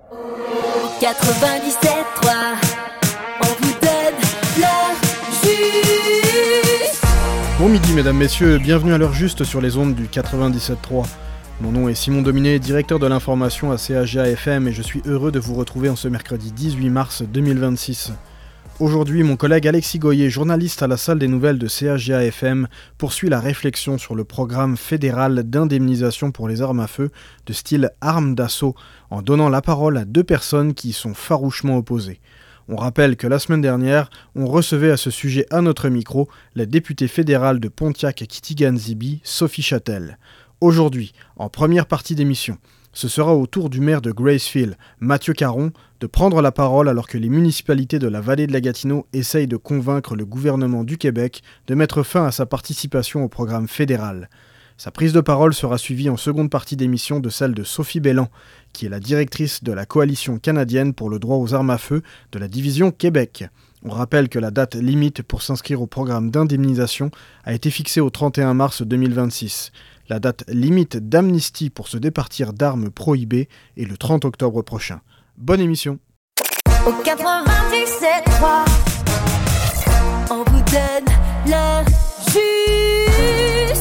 97.3, on vous donne l'heure juste. Bon midi mesdames, messieurs, bienvenue à l'heure juste sur les ondes du 97.3. Mon nom est Simon Dominé, directeur de l'information à CHGA FM et je suis heureux de vous retrouver en ce mercredi 18 mars 2026. Aujourd'hui, mon collègue Alexis Goyer, journaliste à la salle des nouvelles de CHGA FM, poursuit la réflexion sur le programme fédéral d'indemnisation pour les armes à feu de style armes d'assaut, en donnant la parole à deux personnes qui y sont farouchement opposées. On rappelle que la semaine dernière, on recevait à ce sujet à notre micro la députée fédérale de Pontiac-Kitigan-Zibi, Sophie Châtel. Aujourd'hui, en première partie d'émission, ce sera au tour du maire de Gracefield, Mathieu Caron, de prendre la parole alors que les municipalités de la vallée de la Gatineau essayent de convaincre le gouvernement du Québec de mettre fin à sa participation au programme fédéral. Sa prise de parole sera suivie en seconde partie d'émission de celle de Sophie Belland, qui est la directrice de la Coalition canadienne pour le droit aux armes à feu de la division Québec. On rappelle que la date limite pour s'inscrire au programme d'indemnisation a été fixée au 31 mars 2026. La date limite d'amnistie pour se départir d'armes prohibées est le 30 octobre prochain. Bonne émission. Au 97.3, on vous donne l'heure juste.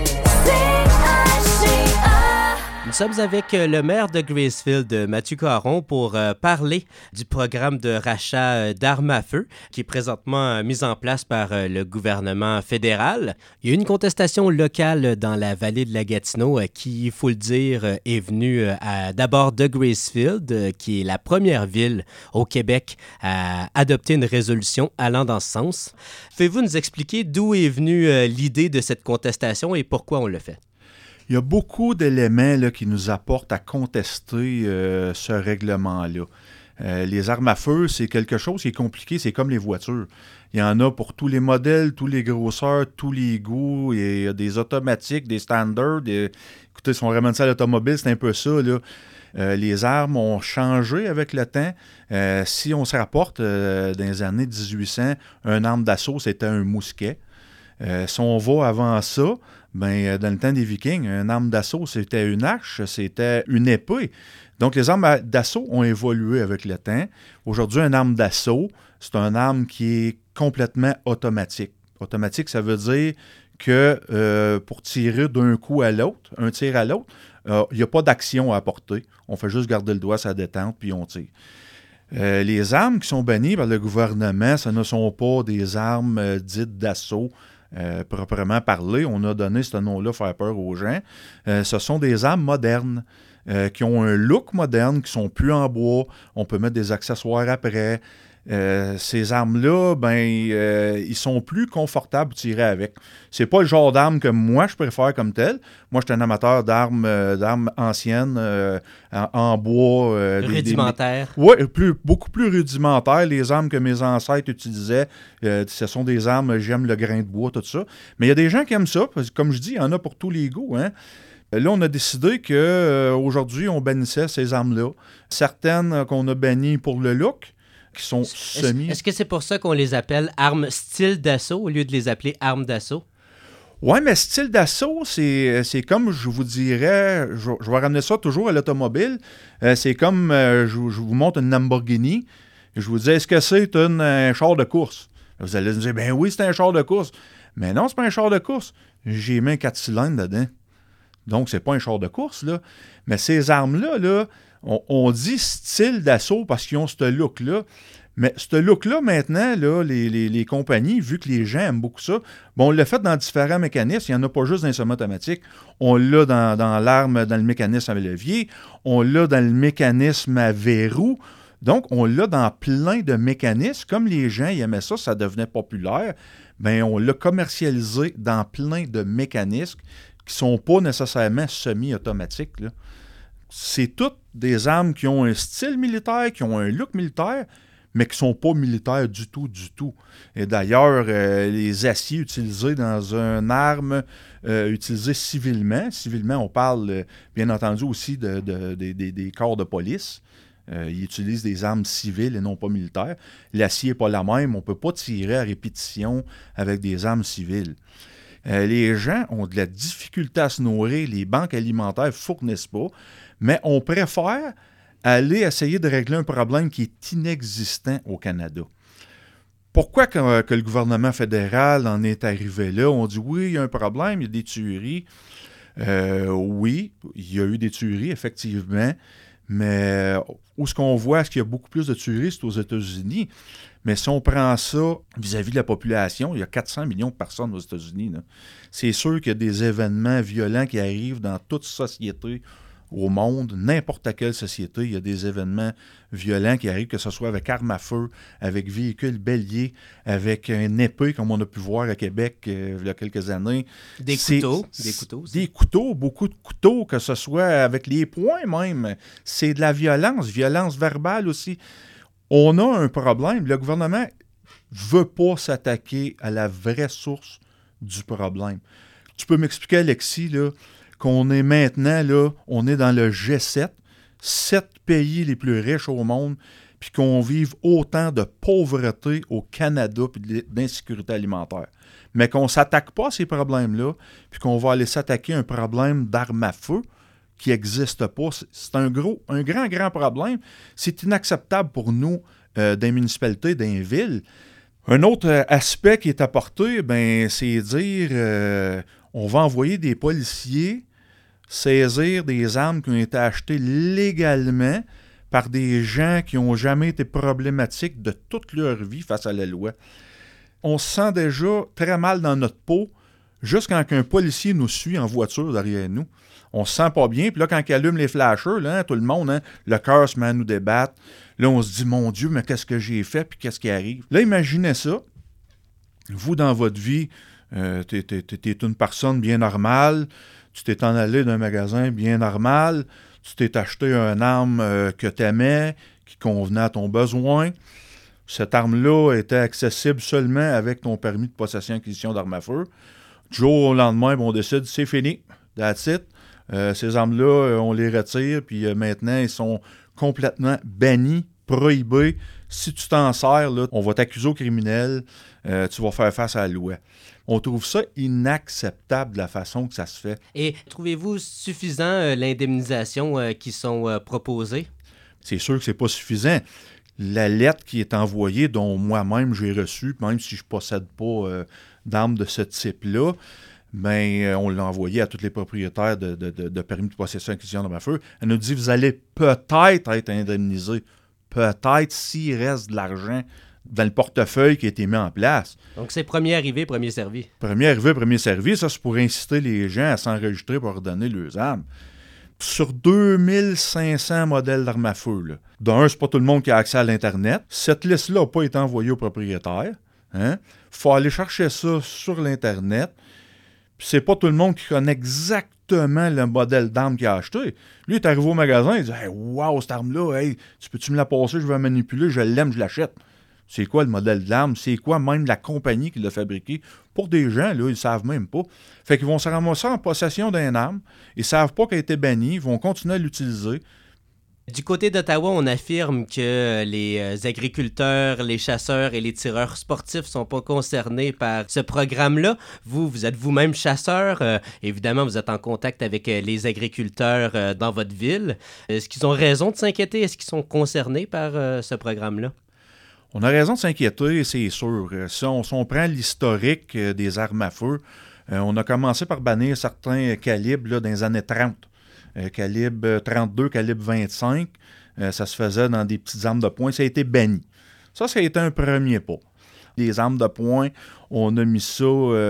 CHGA. Nous sommes avec le maire de Gracefield, Mathieu Caron, pour parler du programme de rachat d'armes à feu qui est présentement mis en place par le gouvernement fédéral. Il y a eu une contestation locale dans la vallée de la Gatineau qui, il faut le dire, est venue d'abord de Gracefield, qui est la première ville au Québec à adopter une résolution allant dans ce sens. Pouvez-vous nous expliquer d'où est venue l'idée de cette contestation et pourquoi on le fait? Il y a beaucoup d'éléments là, qui nous apportent à contester ce règlement-là. Les armes à feu, c'est quelque chose qui est compliqué, c'est comme les voitures. Il y en a pour tous les modèles, tous les grosseurs, tous les goûts. Il y a des automatiques, des standards. Écoutez, si on ramène ça à l'automobile, c'est un peu ça, là. Les armes ont changé avec le temps. Si on se rapporte dans les années 1800, un arme d'assaut, c'était un mousquet. Si on va avant ça, ben, dans le temps des Vikings, une arme d'assaut, c'était une hache, c'était une épée. Donc, les armes d'assaut ont évolué avec le temps. Aujourd'hui, une arme d'assaut, c'est une arme qui est complètement automatique. Automatique, ça veut dire que pour tirer d'un coup à l'autre, un tir à l'autre, il n'y a pas d'action à apporter. On fait juste garder le doigt sur la détente, puis on tire. Les armes qui sont bannies par le gouvernement, ce ne sont pas des armes dites d'assaut, proprement parlé. On a donné ce nom-là pour faire peur aux gens. Ce sont des armes modernes qui ont un look moderne, qui sont plus en bois. On peut mettre des accessoires après. Ces armes-là, ils sont plus confortables de tirer avec. C'est pas le genre d'arme que moi, je préfère comme tel. Moi, je suis un amateur d'armes anciennes, en bois. Rudimentaires. Oui, beaucoup plus rudimentaires. Les armes que mes ancêtres utilisaient, ce sont des armes, j'aime le grain de bois, tout ça. Mais il y a des gens qui aiment ça, parce que comme je dis, il y en a pour tous les goûts, hein. Là, on a décidé qu'aujourd'hui, on bannissait ces armes-là. Certaines qu'on a bannies pour le look, qui sont semi... Est-ce que c'est pour ça qu'on les appelle armes style d'assaut au lieu de les appeler armes d'assaut? Oui, mais style d'assaut, c'est comme, je vous dirais, je vais ramener ça toujours à l'automobile, c'est comme, je vous montre une Lamborghini, et je vous dis, est-ce que c'est un char de course? Vous allez me dire, ben oui, c'est un char de course. Mais non, c'est pas un char de course. J'ai mis un 4 cylindres dedans. Donc, c'est pas un char de course, là. Mais ces armes-là, là, on dit style d'assaut parce qu'ils ont ce look-là. Mais ce look-là, maintenant, là, les compagnies, vu que les gens aiment beaucoup ça, on l'a fait dans différents mécanismes. Il n'y en a pas juste dans les semi-automatiques. On l'a dans l'arme, dans le mécanisme à levier. On l'a dans le mécanisme à verrou. Donc, on l'a dans plein de mécanismes. Comme les gens ils aimaient ça, ça devenait populaire. Bien, on l'a commercialisé dans plein de mécanismes qui ne sont pas nécessairement semi-automatiques, là. C'est toutes des armes qui ont un style militaire, qui ont un look militaire, mais qui ne sont pas militaires du tout, du tout. Et d'ailleurs, les aciers utilisés dans une arme, utilisés civilement, on parle bien entendu aussi des corps de police. Ils utilisent des armes civiles et non pas militaires. L'acier n'est pas la même, on ne peut pas tirer à répétition avec des armes civiles. Les gens ont de la difficulté à se nourrir, les banques alimentaires ne fournissent pas, mais on préfère aller essayer de régler un problème qui est inexistant au Canada. Pourquoi que le gouvernement fédéral en est arrivé là? On dit oui, il y a un problème, il y a des tueries. Oui, il y a eu des tueries, effectivement, mais où est-ce qu'on voit qu'il y a beaucoup plus de tueries, c'est aux États-Unis. Mais si on prend ça vis-à-vis de la population, il y a 400 millions de personnes aux États-Unis. Là. C'est sûr qu'il y a des événements violents qui arrivent dans toute société au monde, n'importe quelle société, il y a des événements violents qui arrivent, que ce soit avec armes à feu, avec véhicules béliers, avec une épée, comme on a pu voir à Québec il y a quelques années. Des couteaux aussi. Des couteaux, beaucoup de couteaux, que ce soit avec les poings même. C'est de la violence verbale aussi. On a un problème. Le gouvernement ne veut pas s'attaquer à la vraie source du problème. Tu peux m'expliquer, Alexis, là, qu'on est maintenant, là, on est dans le G7, 7 pays les plus riches au monde, puis qu'on vive autant de pauvreté au Canada puis d'insécurité alimentaire. Mais qu'on ne s'attaque pas à ces problèmes-là, puis qu'on va aller s'attaquer à un problème d'armes à feu qui n'existe pas. C'est un grand problème. C'est inacceptable pour nous, des municipalités, des villes. Un autre aspect qui est apporté, c'est dire on va envoyer des policiers saisir des armes qui ont été achetées légalement par des gens qui n'ont jamais été problématiques de toute leur vie face à la loi. On se sent déjà très mal dans notre peau juste quand un policier nous suit en voiture derrière nous. On se sent pas bien. Puis là, quand il allume les flashers, là, tout le monde, le cœur se met à nous débattre. Là, on se dit, mon Dieu, mais qu'est-ce que j'ai fait? Puis qu'est-ce qui arrive? Là, imaginez ça. Vous, dans votre vie, t'es une personne bien normale. Tu t'es en allé d'un magasin bien normal. Tu t'es acheté une arme que tu aimais, qui convenait à ton besoin. Cette arme-là était accessible seulement avec ton permis de possession et acquisition d'armes à feu. Du jour au lendemain, on décide, c'est fini. That's it. Ces armes-là, on les retire, puis maintenant, ils sont complètement bannis, prohibés. Si tu t'en sers, là, on va t'accuser au criminel, tu vas faire face à la loi. On trouve ça inacceptable de la façon que ça se fait. Et trouvez-vous suffisant l'indemnisation qui sont proposées? C'est sûr que c'est pas suffisant. La lettre qui est envoyée, dont moi-même j'ai reçu, même si je ne possède pas d'armes de ce type-là, on l'a envoyée à tous les propriétaires de permis de possession et d'acquisition d'armes à feu. Elle nous dit, vous allez peut-être être indemnisé. Peut-être s'il reste de l'argent dans le portefeuille qui a été mis en place. Donc, c'est premier arrivé, premier servi. Premier arrivé, premier servi, ça, c'est pour inciter les gens à s'enregistrer pour redonner leurs armes. Sur 2500 modèles d'armes à feu, là, d'un, c'est pas tout le monde qui a accès à l'Internet. Cette liste-là n'a pas été envoyée au propriétaire. Il faut aller chercher ça sur l'Internet. Puis c'est pas tout le monde qui connaît exactement le modèle d'arme qu'il a acheté. Lui, il est arrivé au magasin, il dit hey, « Wow, cette arme-là, hey, tu peux-tu me la passer, je vais la manipuler, je l'aime, je l'achète. » C'est quoi le modèle de l'arme? C'est quoi même la compagnie qui l'a fabriqué? Pour des gens, là, ils ne savent même pas. Fait qu'ils vont se ramasser en possession d'une arme. Ils ne savent pas qu'elle a été bannie. Ils vont continuer à l'utiliser. Du côté d'Ottawa, on affirme que les agriculteurs, les chasseurs et les tireurs sportifs ne sont pas concernés par ce programme-là. Vous êtes vous-même chasseur. Évidemment, vous êtes en contact avec les agriculteurs dans votre ville. Est-ce qu'ils ont raison de s'inquiéter? Est-ce qu'ils sont concernés par ce programme-là? On a raison de s'inquiéter, c'est sûr. Si on prend l'historique des armes à feu, on a commencé par bannir certains calibres là, dans les années 30. Calibre 32, calibre 25, ça se faisait dans des petites armes de poing. Ça a été banni. Ça a été un premier pas. Les armes de poing, on a mis ça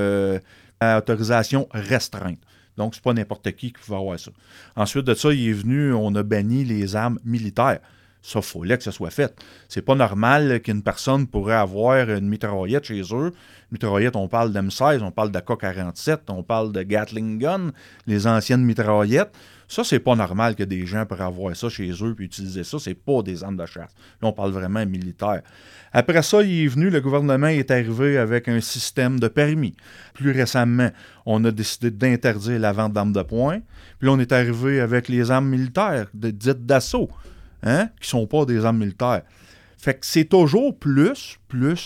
à autorisation restreinte. Donc, c'est pas n'importe qui pouvait avoir ça. Ensuite de ça, il est venu, on a banni les armes militaires. Ça, il fallait que ça soit fait. C'est pas normal qu'une personne pourrait avoir une mitraillette chez eux. Mitraillette, on parle d'M16, on parle d'AK-47, on parle de Gatling Gun, les anciennes mitraillettes. Ça, c'est pas normal que des gens pourraient avoir ça chez eux et utiliser ça. C'est pas des armes de chasse. Là, on parle vraiment militaire. Après ça, il est venu, le gouvernement est arrivé avec un système de permis. Plus récemment, on a décidé d'interdire la vente d'armes de poing. Puis là, on est arrivé avec les armes militaires, dites d'assaut. Qui ne sont pas des armes militaires. Fait que c'est toujours plus.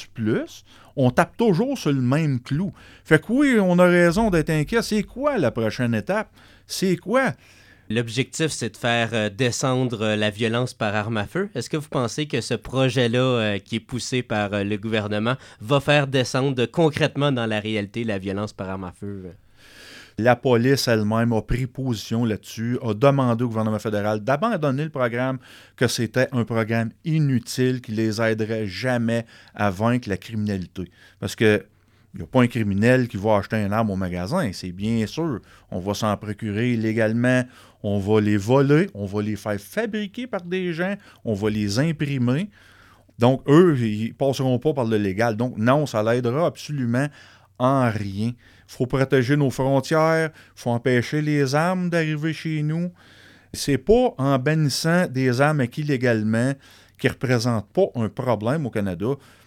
On tape toujours sur le même clou. Fait que oui, on a raison d'être inquiet. C'est quoi la prochaine étape? C'est quoi? L'objectif, c'est de faire descendre la violence par arme à feu. Est-ce que vous pensez que ce projet-là, qui est poussé par le gouvernement, va faire descendre concrètement dans la réalité la violence par arme à feu? La police elle-même a pris position là-dessus, a demandé au gouvernement fédéral d'abandonner le programme, que c'était un programme inutile qui les aiderait jamais à vaincre la criminalité. Parce que il n'y a pas un criminel qui va acheter une arme au magasin, c'est bien sûr. On va s'en procurer illégalement, on va les voler, on va les faire fabriquer par des gens, on va les imprimer. Donc, eux, ils ne passeront pas par le légal. Donc, non, ça l'aidera absolument en rien. Il faut protéger nos frontières, il faut empêcher les armes d'arriver chez nous. C'est pas en bannissant des armes acquises illégalement qui ne représentent pas un problème au Canada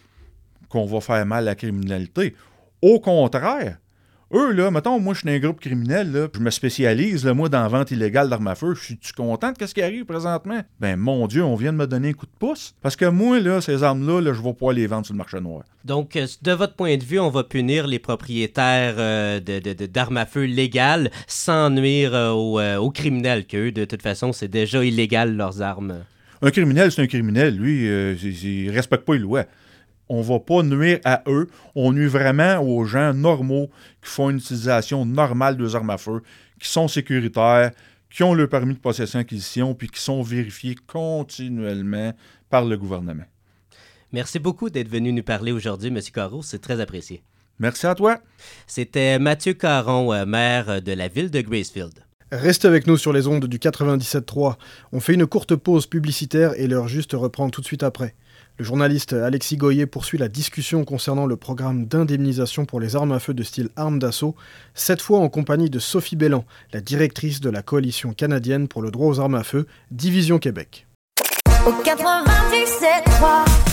qu'on va faire mal à la criminalité. Au contraire, eux, là, mettons, moi, je suis dans un groupe criminel, là, je me spécialise, là, moi, dans la vente illégale d'armes à feu. Je suis content de ce qui arrive présentement? Ben, mon Dieu, on vient de me donner un coup de pouce. Parce que moi, là, ces armes-là, là, je ne vais pas les vendre sur le marché noir. Donc, de votre point de vue, on va punir les propriétaires d'armes à feu légales sans nuire aux criminels, qu'eux, de toute façon, c'est déjà illégal, leurs armes. Un criminel, c'est un criminel. Lui, il ne respecte pas les lois. On ne va pas nuire à eux. On nuit vraiment aux gens normaux qui font une utilisation normale de leurs armes à feu, qui sont sécuritaires, qui ont le permis de possession-acquisition, puis qui sont vérifiés continuellement par le gouvernement. Merci beaucoup d'être venu nous parler aujourd'hui, M. Caron. C'est très apprécié. Merci à toi. C'était Mathieu Caron, maire de la ville de Gracefield. Restez avec nous sur les ondes du 97.3. On fait une courte pause publicitaire et l'heure juste reprend tout de suite après. Le journaliste Alexis Goyer poursuit la discussion concernant le programme d'indemnisation pour les armes à feu de style armes d'assaut, cette fois en compagnie de Sophie Bellan, la directrice de la Coalition canadienne pour le droit aux armes à feu, Division Québec. Au 97.3